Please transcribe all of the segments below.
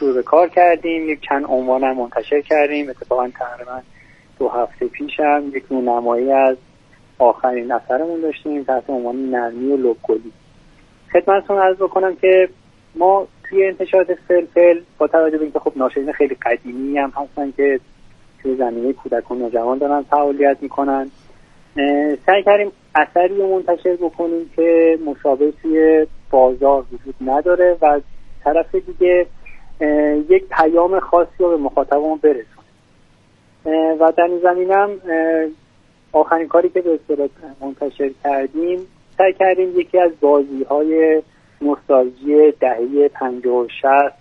شروع به کار کردیم، یک چند عنوان هم منتشر کردیم. اتفاقا تقریبا 2 هفته پیش هم یک نمایی از آخرین اثرمون داشتیم تحت عنوان نرمی و لوکلی. خدمتتون عرض بکنم که ما توی انتشارات فلفل با توجه به اینکه خب ناشرین خیلی قدیمی هم هستن که توی زمینه کودک و نوجوان دارن فعالیت میکنن، سعی کردیم اثری رو منتشر بکنیم که مشابه توی بازار وجود نداره و طرف دیگه یک پیام خاصی رو به مخاطبمون برسونه. و در این زمینم آخرین کاری که به اصطلاح منتشر کردیم، سعی کردیم یکی از بازی‌های نوستالژی دهه 50 و 60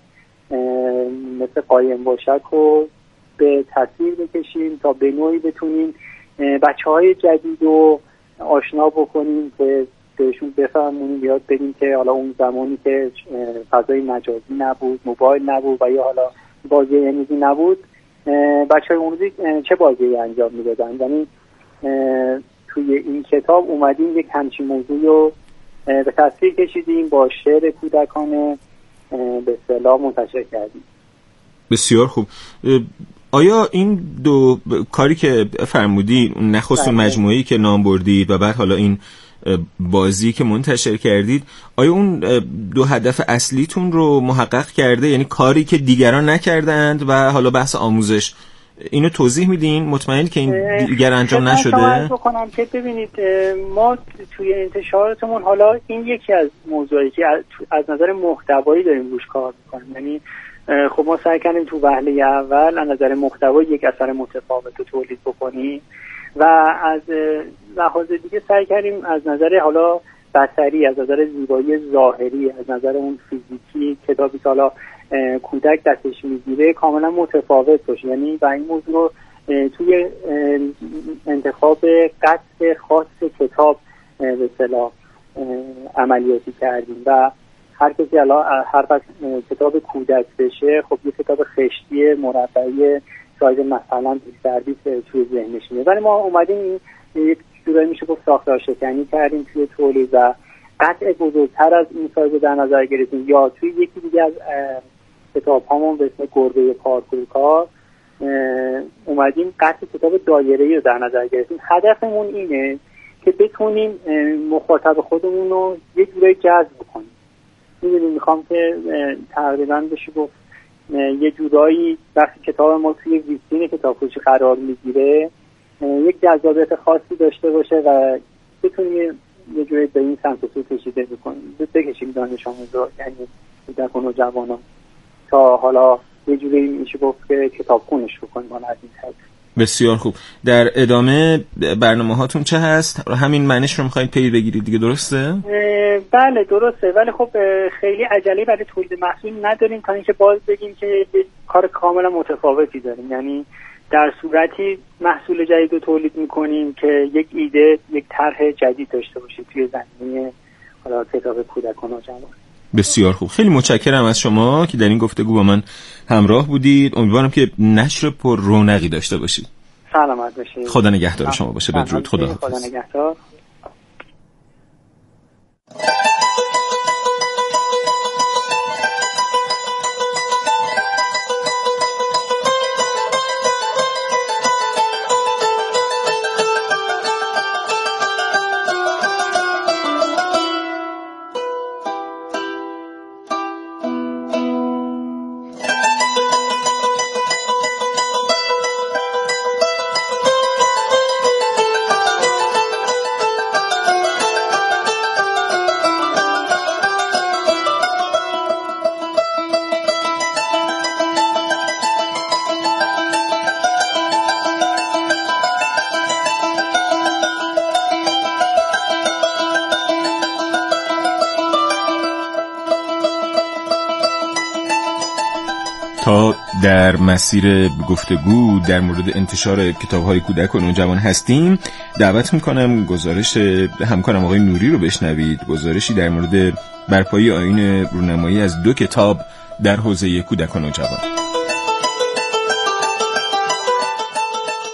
مثل قایم باشک رو به تصویر بکشیم تا به نوعی بتونیم بچه‌های جدید رو آشنا بکنیم که بهشون بفهمونیم، یاد بدیم که حالا اون زمانی که فضای مجازی نبود، موبایل نبود و یا حالا بازی امروزی نبود، بچه‌های امروزی چه بازی انجام میدادن. یعنی توی این کتاب اومدیم یک همچین موضوعی رو به تصویر کشیدیم، با شعر کودکانه به اصطلاح منتشر کردیم. بسیار خوب. آیا این دو کاری که فرمودی، نخست اون مجموعه‌ای که نام بردید و بعد حالا این بازی که منتشر کردید، آیا اون دو هدف اصلیتون رو محقق کرده؟ یعنی کاری که دیگران نکردند و حالا بحث آموزش، اینو توضیح میدین؟ مطمئن که این دیگر انجام نشده؟ من بکنم که ببینید ما توی انتشاراتمون حالا این یکی از موضوعی که از نظر محتوایی داریم روش کار میکنیم. یعنی خب ما سعی کردیم تو وهله اول از نظر محتوایی یک اثر متفاوت رو تولید بکنیم و از لحاظ دیگه سعی کردیم از نظر حالا بصری، از نظر زیبایی ظاهری، از نظر اون فیزیکی کتابی که حالا کودک دستش میگیره کاملا متفاوت باشه. یعنی و این موضوع رو توی انتخاب قطع خاص کتاب به اصطلاح عملیاتی کردیم و هر کسی الان هر وقت کتاب کودک بشه خب یه کتاب خشتی مربعی سایز مثلا 20x20 توی ذهنش میاد، ولی ما اومدیم یک جورایی میشه گفت ساختار شکنی کردیم توی تولید و قطع بزرگتر از این سایز در نظر گرفتیم. یا توی یکی دیگه از کتاب هامون به اسم گربه پارکورکار اومدیم قطع کتاب دایره‌ای رو در نظر گرفتیم. هدفمون اینه که بتونیم مخاطب خودمون رو یه جورایی جذب کنیم. میخوام که تقریبا بشه گفت یه جورایی وقتی کتاب ما توی ویترین کتابفروشی قرار میگیره یک جذابیت خاصی داشته باشه و بتونیم یه جوری به این سمت سو کشیده بکشیم دانش آموزا، یعنی کودک و نوجوانان، تا حالا یه جوری میشه گفت که کتابخونش بکنیم از این طریق. بسیار خوب. در ادامه برنامه هاتون چه هست؟ همین معنیش رو میخواید پی بگیرید دیگه، درسته؟ بله درسته، ولی خب خیلی عجله برای تولید محصول نداریم تا اینکه باز بگیم که کار کاملا متفاوتی داریم. یعنی در صورتی محصول جدید رو تولید میکنیم که یک ایده، یک طرح جدید داشته باشید توی زمینه حالا کتاب کودک و نوجوان. بسیار خوب. خیلی متشکرم از شما که در این گفتگو با من همراه بودید. امیدوارم که نشر پر رونقی داشته باشید. سلامت باشید. خدا نگهدار شما باشه. بدرود. خدا نگهدار. تا در مسیر گفتگو در مورد انتشار کتاب‌های کودک و نوجوان هستیم، دعوت می‌کنم گزارش همکارم آقای نوری رو بشنوید. گزارشی در مورد برپایی آیین رونمایی از 2 کتاب در حوزه کودک و نوجوان.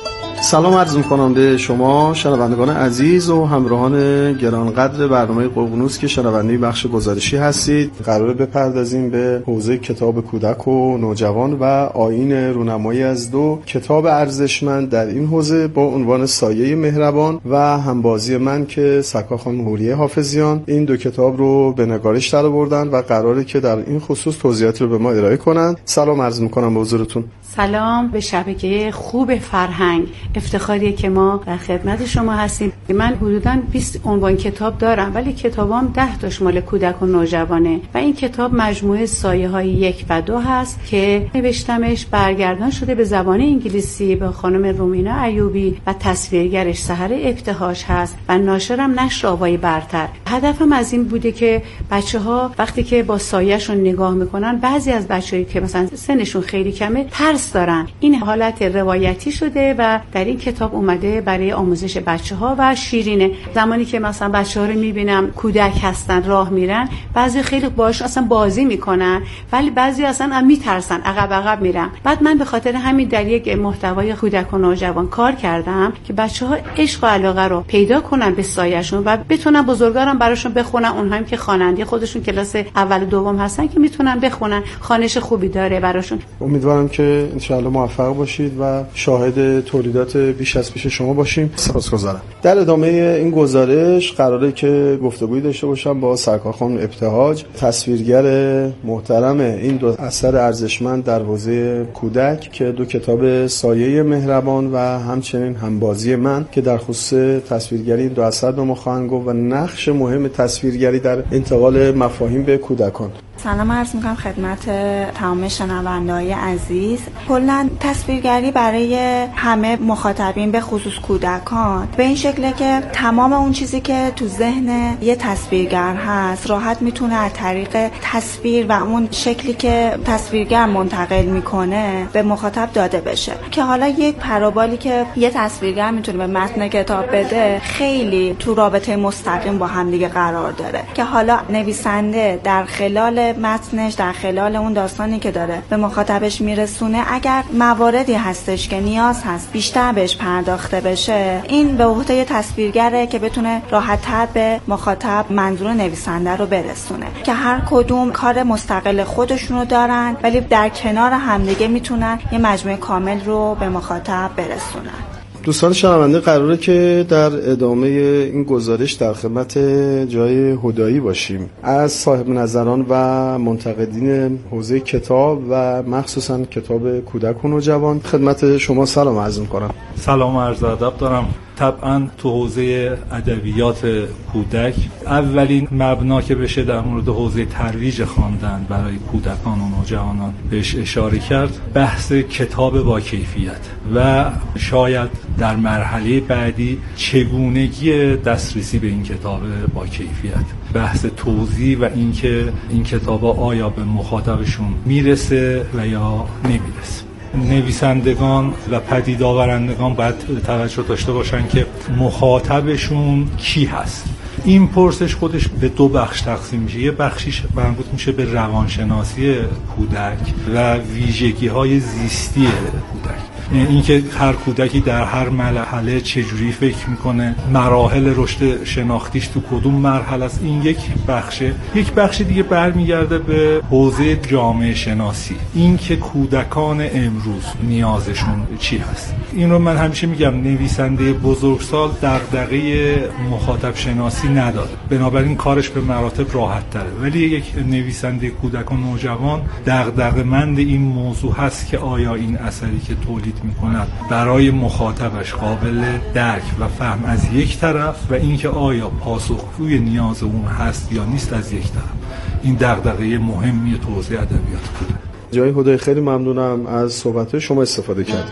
سلام عرض می‌کنم به شما شنوندگان عزیز و همراهان گرانقدر برنامه ققنوس که شنونده بخش گزارشی هستید. قراره بپردازیم به حوزه کتاب کودک و نوجوان و آیین رونمایی از دو کتاب ارزشمند در این حوزه با عنوان سایه مهربان و همبازی من که سکا خانم حوریه حافظیان این دو کتاب رو به نگارش درآوردن و قراره که در این خصوص توضیحاتی رو به ما ارائه کنن. سلام عرض می‌کنم به حضورتون. سلام به شبکه خوب فرهنگ. افتخاریه که ما در خدمت شما هستیم. من حدوداً 20 عنوان کتاب دارم ولی کتابام 10 تاش مال کودک و نوجوانه و این کتاب مجموعه سایه های 1 و 2 هست که نوشتمش برگردان شده به زبان انگلیسی به خانم رومینا ایوبی و تصویرگرش سحر ابتهاج هست و ناشرم نشر آوای برتر. هدفم از این بوده که بچه‌ها وقتی که با سایه‌شون نگاه میکنن، بعضی از بچه‌هایی که مثلا سنشون خیلی کمه ترس دارن. این حالت روایتی شده و در این کتاب اومده برای آموزش بچه‌ها و شیرینه. زمانی که مثلا بچه‌ها رو میبینم کودک هستن راه میرن، بعضی خیلی باهاش اصلا بازی میکنن ولی بعضی اصلا میترسن، عقب میرن. بعد من به خاطر همین در یک محتوای کودک و نوجوان کار کردم که بچه‌ها عشق و علاقه رو پیدا کنن به سایه‌شون و بتونن بزرگارم براشون بخونن. اونهایی که خواننده خودشون کلاس اول و دوم هستن که میتونن بخونن، خوانش خوبی داره براشون. امیدوارم که ان شاء الله موفق باشید و شاهد تولیدات بیش از پیش شما باشیم. سپاسگزارم. در ادامه این گزارش قراره که گفتگویی داشته باشم با سرکار خانم ابتهاج، تصویرگر محترم این دو اثر ارزشمند در حوزه کودک که دو کتاب سایه مهربان و همچنین همبازی من که در خصوص تصویرگری این دو اثر به ما خواهند گفت و نقش مهم تصویرگری در انتقال مفاهیم به کودکان. سلام عرض میکنم خدمت تمام شنونده‌های عزیز. کلاً تصویرگری برای همه مخاطبین به خصوص کودکان به این شکله که تمام اون چیزی که تو ذهن یه تصویرگر هست راحت میتونه از طریق تصویر و اون شکلی که تصویرگر منتقل میکنه به مخاطب داده بشه. که حالا یک پارابولی که یه تصویرگر میتونه به متن کتاب بده خیلی تو رابطه مستقیم با هم دیگه قرار داره که حالا نویسنده در خلال متنش، در خلال اون داستانی که داره به مخاطبش میرسونه، اگر مواردی هستش که نیاز هست بیشتر بهش پرداخته بشه، این به عهده تصویرگره که بتونه راحت‌تر به مخاطب منظور نویسنده رو برسونه. که هر کدوم کار مستقل خودشونو دارن ولی در کنار همدیگه میتونن یه مجموعه کامل رو به مخاطب برسونن. دوستان شنونده قراره که در ادامه این گزارش در خدمت جای هدایی باشیم از صاحب نظران و منتقدین حوزه کتاب و مخصوصا کتاب کودک و نوجوان. خدمت شما سلام عرض می‌کنم. سلام عرض ادب دارم. طبعا تو حوزه ادبیات کودک اولین مبنا که بشه در مورد حوزه ترویج خواندن برای کودکان و نوجوانان بهش اشاره کرد، بحث کتاب با کیفیت و شاید در مرحله بعدی چگونگی دسترسی به این کتاب با کیفیت، بحث توزیع و اینکه این کتابا آیا به مخاطبشون میرسه و یا نمیرسه. نویسندگان و پدید آورندگان باید توجه داشته باشن که مخاطبشون کی هست. این پرسش خودش به دو بخش تقسیم میشه. یه بخشیش مربوط میشه به روانشناسی کودک و ویژگی‌های زیستی کودک، اینکه هر کودکی در هر مرحله چجوری فکر میکنه، مراحل رشد شناختیش تو کدوم مرحله است. این یک بخشه. یک بخش دیگه برمیگرده به حوزه جامعه شناسی، اینکه کودکان امروز نیازشون چی هست. این رو من همیشه میگم نویسنده بزرگسال دغدغه مخاطب شناسی نداره، بنابراین کارش به مراتب راحت تره. ولی یک نویسنده کودک و نوجوان دغدغه‌مند این موضوع هست که آیا این اثری که تولید میکند برای مخاطبش قابل درک و فهم از یک طرف و اینکه آیا پاسخگوی نیاز اون هست یا نیست از یک طرف. این دغدغه مهمی توزیع ادبیات کودک. جای هدای خیلی ممنونم از صحبت شما استفاده کردیم.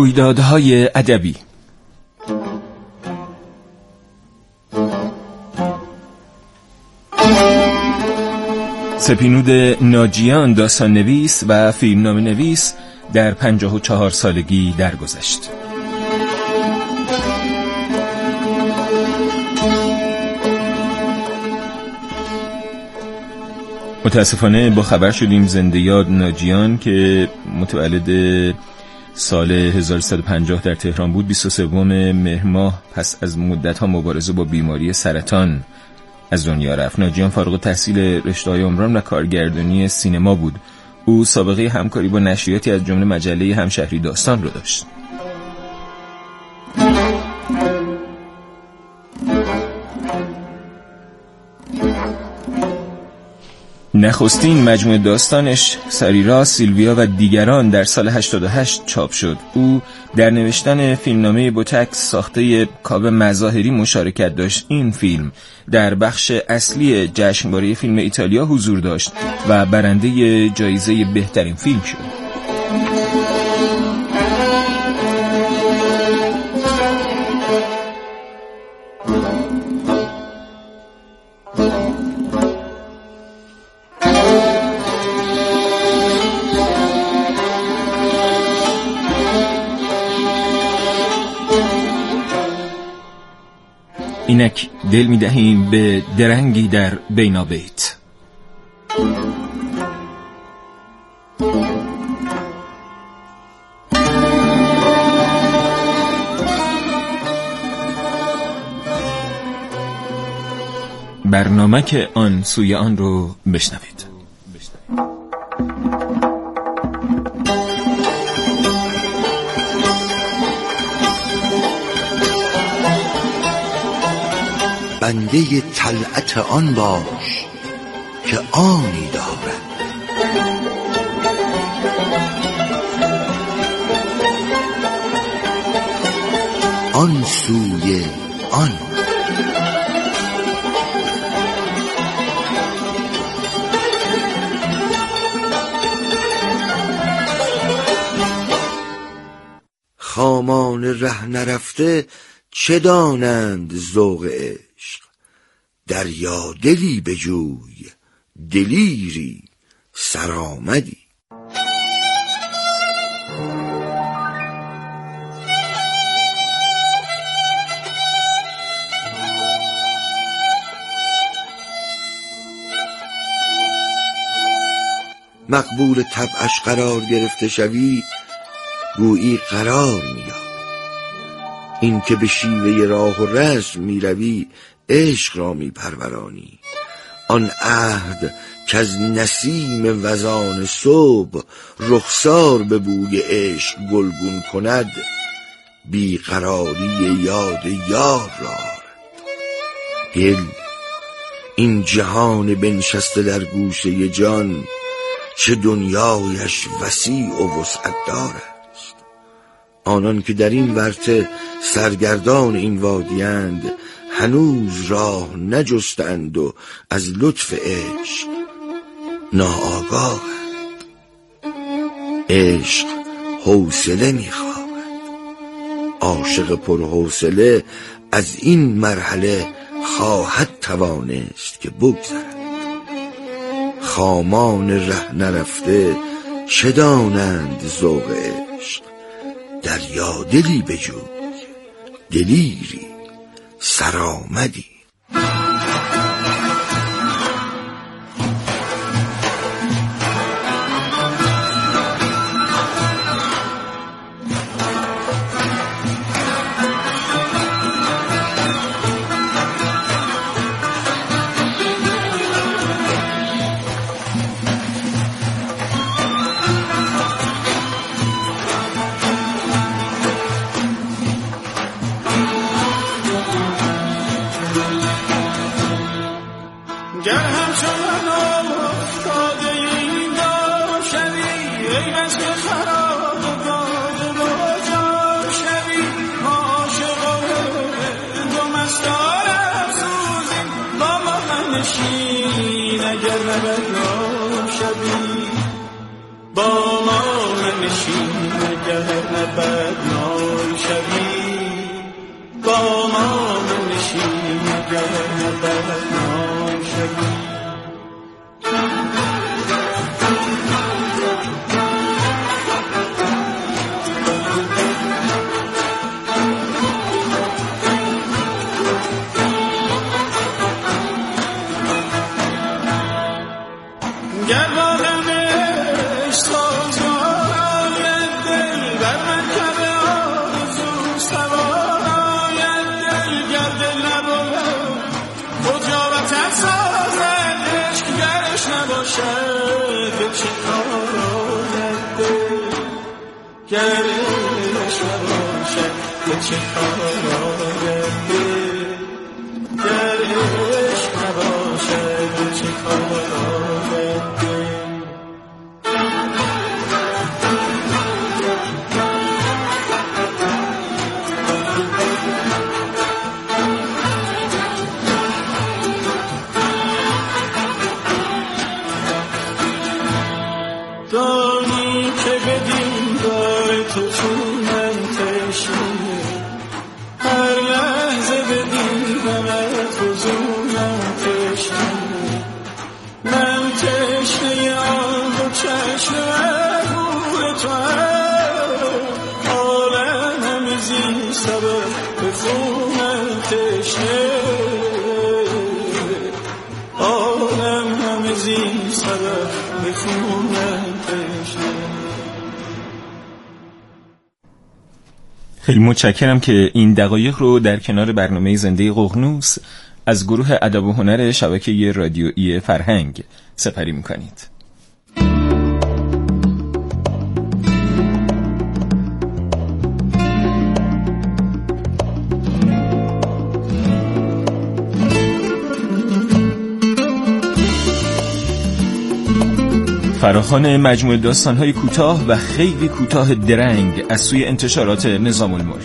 رویدادهای ادبی. سپینود ناجیان داستان نویس و فیلمنامه نویس در 54 سالگی درگذشت. متاسفانه با خبر شدیم زنده یاد ناجیان که متولد سال 1350 در تهران بود 23 مهر ماه پس از مدت‌ها مبارزه با بیماری سرطان از دنیا رفت. ناجیان فارغ التحصیل رشته‌های عمران و کارگردانی سینما بود. او سابقه همکاری با نشریاتی از جمله مجله همشهری داستان رو داشت. نخستین مجموعه داستانش سریرا، سیلویا و دیگران در سال 88 چاپ شد. او در نوشتن فیلمنامه بوتکس ساخته کاوه مظاهری مشارکت داشت. این فیلم در بخش اصلی جشنواره فیلم ایتالیا حضور داشت و برنده جایزه بهترین فیلم شد. اینک دل می‌دهیم به درنگی در بینابیت. برنامه که آن سوی آن رو بشنوید. بنده طلعت آن باش که آنی دارد، آن سوی آن. خامان ره نرفته چه دانند ذوق عشق، دریا دلی بجوی دلیری سرآمدی. مقبول طبعش قرار گرفته شوی گویی قرار میاد. این که به شیوه راه و رسم می روی عشق را می پرورانی. آن عهد که از نسیم وزان صبح رخسار به بوی عشق گلگون کند، بیقراری یاد یار را آرد. دل این جهان بنشسته در گوشه جان، چه دنیایش وسیع و وسعت دارد. آنان که در این ورطه سرگردان این وادی‌اند، هنوز راه نجستند و از لطف عشق ناآگاهند. عشق حوصله می‌خواهد. عاشق پرحوصله از این مرحله خواهد توانست که بگذرد. خامان ره نرفته چه دانند ذوق عشق، دریا دلی بجوی دلیری سرآمدی. به چه کاره گر عشق نباشد به چه کاره دانی که بدین دار تو چونم تشنه هر لحظه بدین غمت فزونم تشنه من تشنه آن دو چشم محبوب تو عالم همه زین سبب به خونم تشنه عالم همه زین سبب به خونم خیلی متشکرم که این دقایق رو در کنار برنامه زنده ققنوس از گروه ادب و هنر شبکه رادیویی فرهنگ سپری می‌کنید. فراخوان مجموعه داستان‌های کوتاه و خیلی کوتاه درنگ از سوی انتشارات نظام الملک.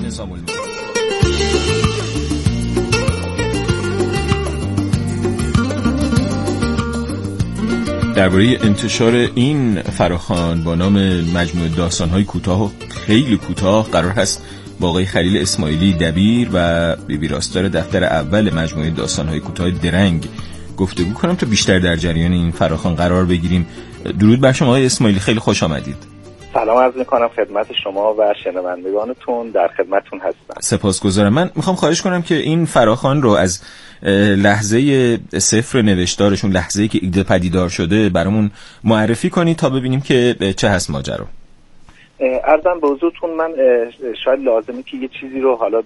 درباره انتشار این فراخوان با نام مجموعه داستان‌های کوتاه و خیلی کوتاه قرار هست با آقای خلیل اسماعیلی دبیر و ویراستار دفتر اول مجموعه داستان‌های کوتاه درنگ گفتگو کنم تا بیشتر در جریان این فراخوان قرار بگیریم. درود بر شما آقای اسماعیلی، خیلی خوش آمدید. سلام عرض می‌کنم خدمت شما و شنوندگانتون، در خدمتتون هستم. سپاسگزارم. من میخوام خواهش کنم که این فراخوان رو از لحظه صفر نوشتارشون، لحظه‌ای که ایده پدیدار شده برامون معرفی کنید تا ببینیم که چه هست ماجرا. عرضم به حضورتون، من شاید لازمه که یه چیزی رو حالا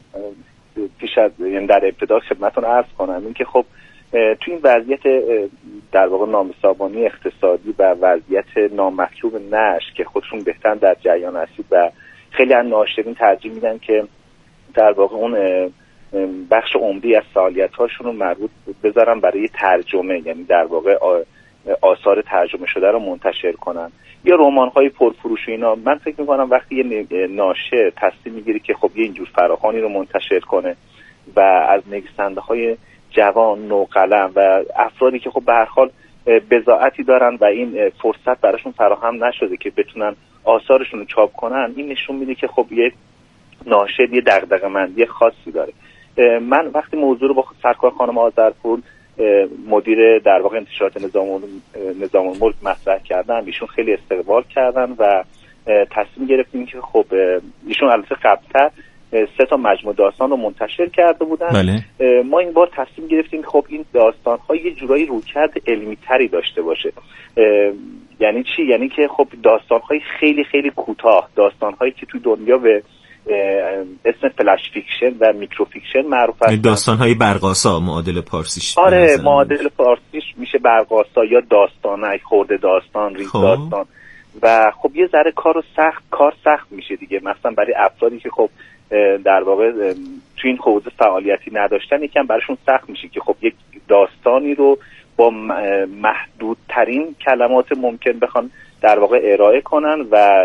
پیش از یعنی در ابتدا خدمتتون عرض کنم، این که خب تو این وضعیت در واقع نامسابانی اقتصادی و وضعیت نامطلوب نشر که خودشون بهتر در جریان هستید و خیلی از ناشرین ترجیح میدن که در واقع اون بخش عمدی از فعالیت‌هاشون رو مربوط بذارن برای ترجمه، یعنی در واقع آثار ترجمه شده رو منتشر کنن یا رمان‌های پرفروش و اینا. من فکر می‌کنم وقتی یه ناشر تصمیم می‌گیره که خب یه اینجور فراخوانی رو منتشر کنه و از نویسنده‌های جوان، نوقلم و افرادی که خب به هر حال بضاعتی دارن و این فرصت براشون فراهم نشده که بتونن آثارشون رو چاپ کنن، این نشون میده که خب یه ناشر یه دغدغه‌مندی خاصی داره. من وقتی موضوع رو با سرکار خانم آذرپور، مدیر در واقع انتشارات نظام الملک مطرح کردم، ایشون خیلی استقبال کردن و تصمیم گرفتیم که خب ایشون البته قبل‌تر 3 مجموعه داستان رو منتشر کرده بودن. بله. ما این بار تصمیم گرفتیم که خب این داستان‌ها یه جورایی رویکرد علمی‌تری داشته باشه. یعنی چی؟ یعنی که خب داستان‌های خیلی خیلی کوتاه، داستان‌هایی که توی دنیا به اسم فلش فیکشن و میکرو فیکشن معروف هستن. داستان‌های برق‌آسا معادل پارسیش. آره، معادل پارسیش میشه برق‌آسا یا داستانک، خورده داستان، ریز داستان. و خب یه ذره کار سخت میشه دیگه، مثلا برای افرادی که خب در واقع تو این حوزه فعالیتی نداشتن یکم براشون سخت میشه که خب یک داستانی رو با محدودترین کلمات ممکن بخوان در واقع ارائه کنن و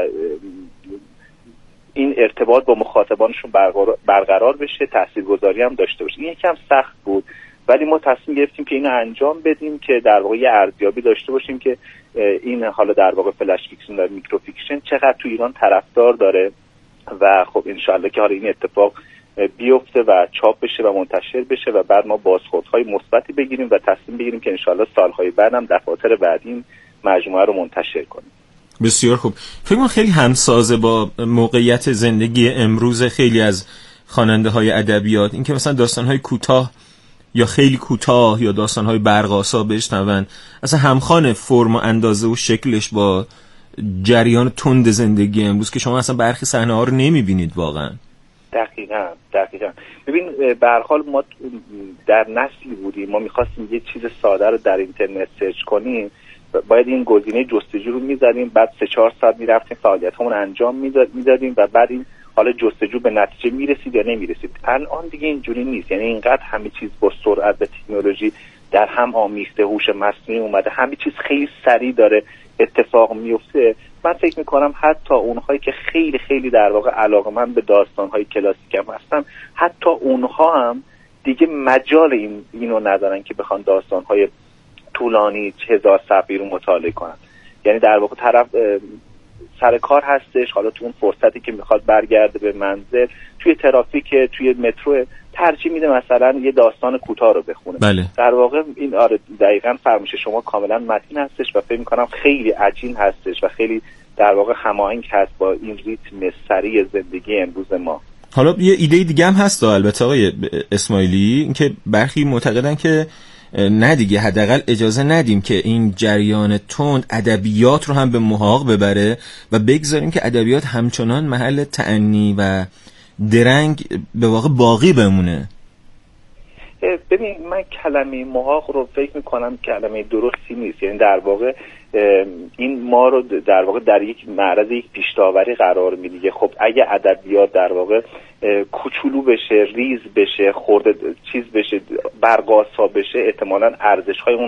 این ارتباط با مخاطبانشون برقرار بشه، تاثیرگذاری هم داشته باشه. این یکم سخت بود، ولی ما تصمیم گرفتیم که اینو انجام بدیم که در واقع یه ارزیابی داشته باشیم که این حالا در واقع فلش فیکشن و میکرو فیکشن چقدر تو ایران طرفدار داره و خب انشالله که حالا این اتفاق بیفته و چاپ بشه و منتشر بشه و بعد ما بازخوردهای مثبتی بگیریم و تصمیم بگیریم که انشالله سالهای بعدم دفاتر بعدی این مجموعه رو منتشر کنیم. بسیار خوب. فکر کنم خیلی همسازه با موقعیت زندگی امروز خیلی از خواننده‌های ادبیات، اینکه مثلا داستان‌های کوتاه یا خیلی کوتاه یا داستان‌های برق‌آسا بشنون، اصلا همخوان فرم و اندازه و شکلش با جریان تند زندگی امروز که شما اصلا برخی صحنه‌ها رو نمی‌بینید واقعا. دقیقاً. ببین به هر حال ما در نسلی بودیم، ما می‌خواستیم یه چیز ساده رو در اینترنت سرچ کنیم، باید این گزینه جستجو رو می‌زدیم، بعد 3-4 ساعت می‌رفتیم فعالیتامون انجام میدادیم و بعد این حالا جستجو به نتیجه میرسید یا نمیرسید. الان دیگه اینجوری نیست، یعنی اینقدر همه چیز با سرعت به تکنولوژی در هم آمیخته، هوش مصنوعی اومده، همه چیز خیلی سریع داره اتفاق میفته. من فکر میکنم حتی اونهایی که خیلی خیلی در واقع علاقه‌مند به داستان‌های کلاسیک هم هستن، حتی اونها هم دیگه مجال اینو ندارن که بخوان داستان‌های طولانی 1000 صفحه‌ای رو مطالعه کنن. یعنی در واقع طرف سر کار هستش، حالا تو اون فرصتی که میخواد برگرده به منزل، توی ترافیک، توی مترو، ترجیح میده مثلا یه داستان کوتاه رو بخونه. بله. در واقع این دقیقاً فرمایش شما کاملا متین هستش و فکر میکنم خیلی عجین هستش و خیلی در واقع هماهنگ هست با این ریتم سریع زندگی امروز ما. حالا یه ایده دیگه هم هست البته آقای اسماعیلی، اینکه برخی معتقدن که نه دیگه، حداقل اجازه ندیم که این جریان تند ادبیات رو هم به محاق ببره و بگذاریم که ادبیات همچنان محل تأنی و درنگ به واقع باقی بمونه. ببین، من کلمه محاق رو فکر میکنم کلمه درستی نیست. یعنی در واقع این ما رو در واقع در یک معرض یک پیش‌داوری قرار میده. خب اگه ادبیات در واقع کوچولو بشه، ریز بشه، خورده چیز بشه، برقاسا بشه، احتمالاً ارزش‌های اون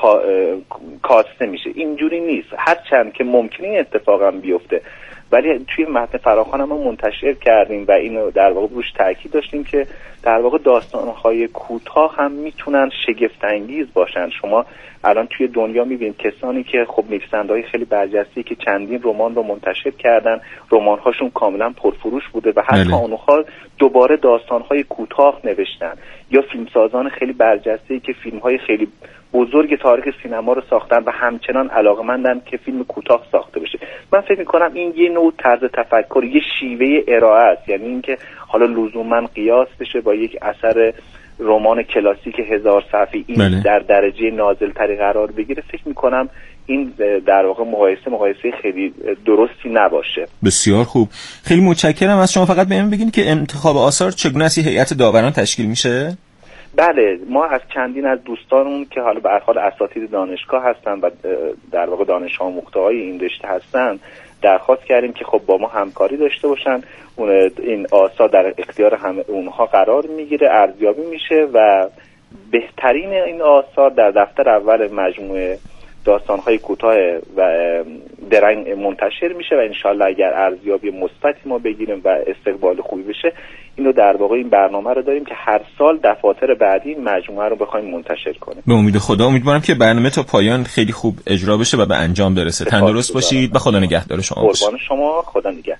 کاسته میشه. اینجوری نیست، هرچند که ممکنه این اتفاق هم بیفته، ولی توی متن فراخوان هم منتشر کردیم و اینو در واقع روش تاکید داشتیم که در واقع داستان‌های کوتاه هم میتونن شگفت‌انگیز باشن. شما الان توی دنیا میبینید کسانی که خب نویسنده‌های خیلی برجسته که چندین رمان رو منتشر کردن، رمان‌هاشون کاملا پرفروش بوده و حتی اونها دوباره داستان‌های کوتاه نوشتن، یا فیلمسازان خیلی برجسته‌ای که فیلم‌های خیلی بزرگ تاریخ سینما رو ساختن و همچنان علاقه‌مندن که فیلم کوتاه ساخته بشه. من فکر می‌کنم این یه نوع طرز تفکر، یه شیوه ارائه است. یعنی اینکه حالا لزوماً قیاس بشه با یک اثر رمان کلاسیک 1000 صفحه‌ای این در درجه نازل‌تری قرار بگیره، فکر می‌کنم این در واقع مقایسه خیلی درستی نباشه. بسیار خوب، خیلی متشکرم از شما. فقط بهم بگین که انتخاب آثار چگونه از هیئت داوران تشکیل میشه؟ بله، ما از چندین از دوستانمون که حالا به هر حال اساتید دانشگاه هستن و در واقع دانش آموخته‌های این رشته هستن درخواست کردیم که خب با ما همکاری داشته باشن. این آثار در اختیار اونها قرار میگیره، ارزیابی میشه و بهترین این آثار در دفتر اول مجموعه داستان‌های کوتاه و درنگ منتشر میشه و انشالله اگر ارزیابی مثبتی ما بگیریم و استقبال خوبی بشه، اینو در واقع این برنامه رو داریم که هر سال دفاتر بعدی این مجموعه رو بخوایم منتشر کنیم. به امید خدا امیدوارم که برنامه تا پایان خیلی خوب اجرا بشه و به انجام برسه. تندرست باشید و خدا نگهدار شما. قربان شما، خدا نگهدار.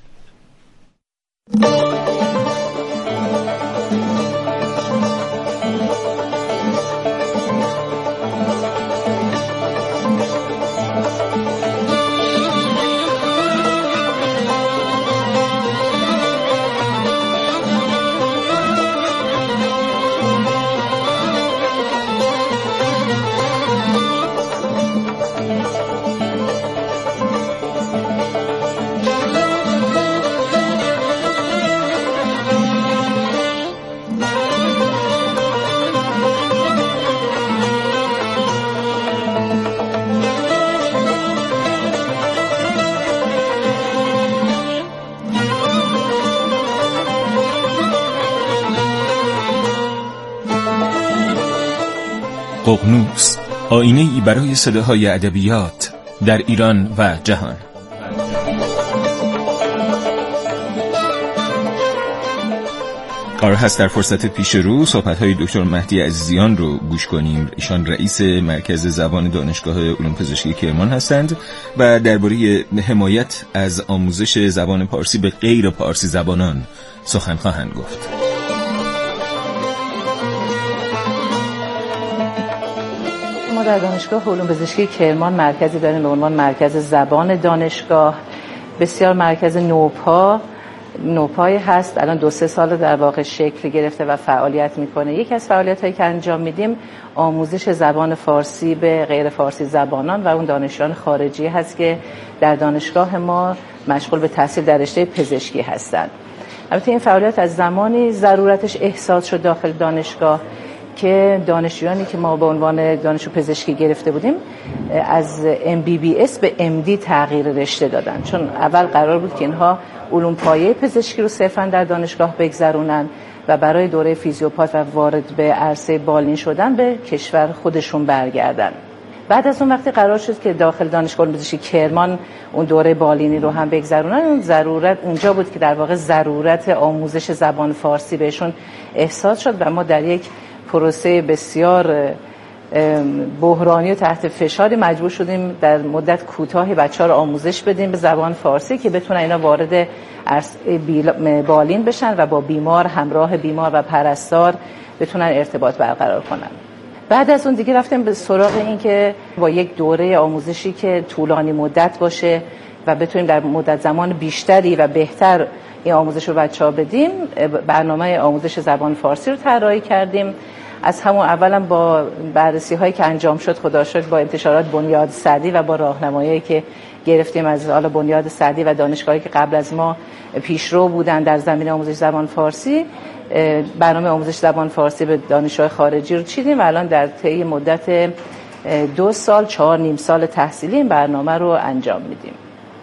ققنوس، آینه‌ای برای صداهای ادبیات در ایران و جهان. قرار هست در فرصت پیش رو صحبت‌های دکتر مهدی عزیزیان رو گوش کنیم. ایشان رئیس مرکز زبان دانشگاه علوم پزشکی کرمان هستند و درباره حمایت از آموزش زبان پارسی به غیر پارسی زبانان سخن خواهند گفت. ما در دانشگاه علوم پزشکی کرمان مرکزی داریم به عنوان مرکز زبان دانشگاه. بسیار مرکز نوپای هست. الان 2-3 سال در واقع شکل گرفته و فعالیت میکنه. یکی از فعالیت‌هایی که انجام میدیم آموزش زبان فارسی به غیر فارسی زبانان و اون دانشجویان خارجی هست که در دانشگاه ما مشغول به تحصیل در رشته پزشکی هستند. البته این فعالیت از زمانی ضرورتش احساس شد داخل دانشگاه که دانشجویانی که ما به عنوان دانشجو پزشکی گرفته بودیم از MBBS به MD تغییر رشته دادن، چون اول قرار بود که اینها علوم پایه پزشکی رو صرفاً در دانشگاه بگذرونن و برای دوره فیزیوپات و وارد به عرصه بالین شدن به کشور خودشون برگردن. بعد از اون وقتی قرار شد که داخل دانشگاه علوم پزشکی کرمان اون دوره بالینی رو هم بگذرونن، اون ضرورت اونجا بود که در واقع ضرورت آموزش زبان فارسی بهشون احساس شد و ما در یک پروسه بسیار بحرانی و تحت فشاری مجبور شدیم در مدت کوتاهی بچه‌ها رو آموزش بدیم به زبان فارسی که بتونن اینا وارد عرصه بالین بشن و با بیمار، همراه بیمار و پرستار بتونن ارتباط برقرار کنن. بعد از اون دیگه رفتیم به سراغ این که با یک دوره آموزشی که طولانی مدت باشه و بتونیم در مدت زمان بیشتری و بهتر این آموزش رو بچه‌ها بدیم، برنامه آموزش زبان فارسی رو طراحی کردیم. از همون اولم با بررسی هایی که انجام شد، خدا رو شکر با انتشارات بنیاد سعدی و با راهنمایی که گرفتیم از حالا بنیاد سعدی و دانشگاهی که قبل از ما پیشرو بودن در زمینه آموزش زبان فارسی، برنامه آموزش زبان فارسی به دانشگاه خارجی رو چیدیم و الان در طی مدت 2 سال 4 نیم سال تحصیلی این برنامه رو انجام میدیم.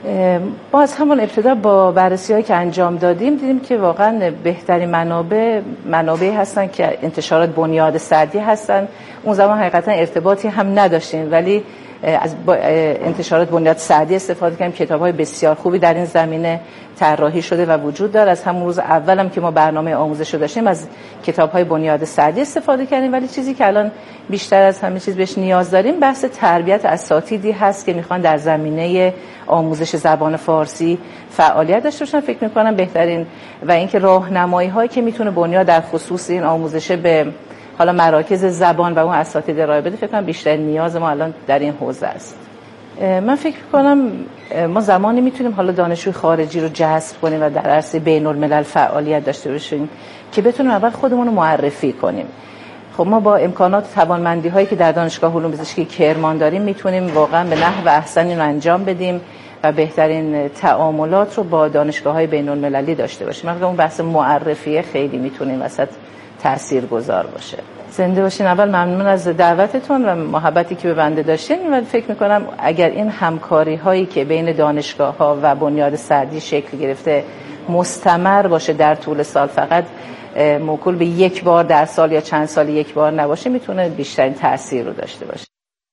ما از همون ابتدا با بررسی‌هایی که انجام دادیم دیدیم که واقعا بهترین منابعی هستن که انتشارات بنیاد سعدی هستن. اون زمان حقیقتا ارتباطی هم نداشتیم، ولی از انتشارات بنیاد سعدی استفاده کردیم. کتاب‌های بسیار خوبی در این زمینه طراحی شده و وجود داره. از همون روز اولم که ما برنامه آموزش رو داشتیم از کتاب‌های بنیاد سعدی استفاده کردیم، ولی چیزی که الان بیشتر از همه چیز بهش نیاز داریم بحث تربیت اساتیدی هست که میخوان در زمینه آموزش زبان فارسی فعالیت داشته باشن. فکر می‌کنم بهترین و اینکه راهنمایی‌هایی که میتونه بنیاد در خصوص این آموزش به حالا مراکز زبان و اون اساتید ارائه بده، فکر کنم بیشتر نیاز ما الان در این حوزه است. من فکر کنم ما زمانی میتونیم حالا دانشجوی خارجی رو جذب کنیم و در عرصه بین‌الملل فعالیت داشته باشیم که بتونیم اول خودمون رو معرفی کنیم. خب ما با امکانات و توانمندی هایی که در دانشگاه علوم پزشکی کرمان داریم میتونیم واقعا به نحو احسنی رو انجام بدیم و بهترین تعاملات رو با دانشگاه‌های بین‌المللی داشته باشیم. مثلا اون بحث معرفی خیلی میتونه وسط تاثیرگذار باشه. زنده باشین. اول ممنون از دعوتتون و محبتی که به بنده داشتین و فکر میکنم اگر این همکاری هایی که بین دانشگاه ها و بنیاد سعدی شکل گرفته مستمر باشه در طول سال، فقط موکول به یک بار در سال یا چند سال یک بار نباشه، میتونه بیشترین تاثیر رو داشته باشه.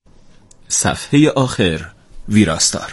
صفحه آخر، ویراستار.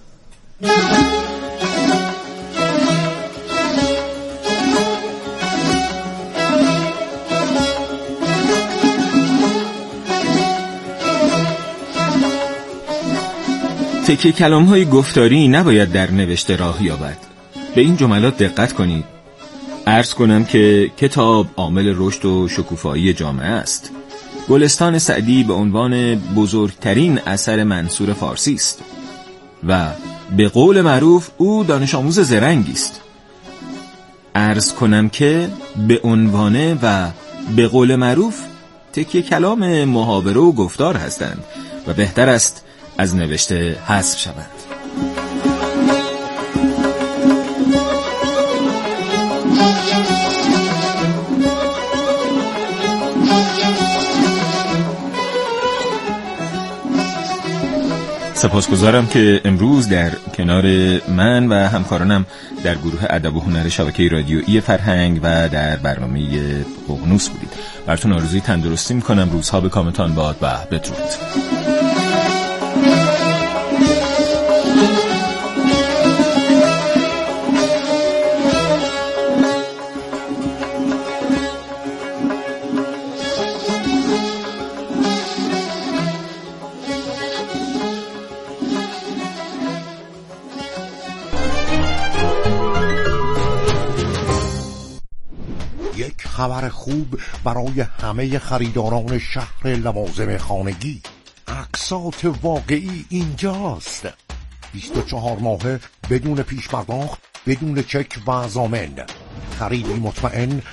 تکه کلام‌های گفتاری نباید در نوشته راه یابد. به این جملات دقت کنید. عرض کنم که کتاب عامل رشد و شکوفایی جامعه است. گلستان سعدی به عنوان بزرگترین اثر منثور فارسی است و به قول معروف او دانش آموز زرنگی است. عرض کنم که به عنوان و به قول معروف تکه کلام محاوره و گفتار هستند و بهتر است از نوشته حذف شوند. سپاسگزارم که امروز در کنار من و همکارانم در گروه ادب و هنر شبکه رادیویی فرهنگ و در برنامه ققنوس بودید. براتون آرزوی تندرستی میکنم. روزها به کامتان باد و بدرود. خبر خوب برای همه خریداران شهر لوازم خانگی. اقساط واقعی اینجاست. 24 ماهه بدون پیش پرداخت، بدون چک و ضامن. خریدی مطمئن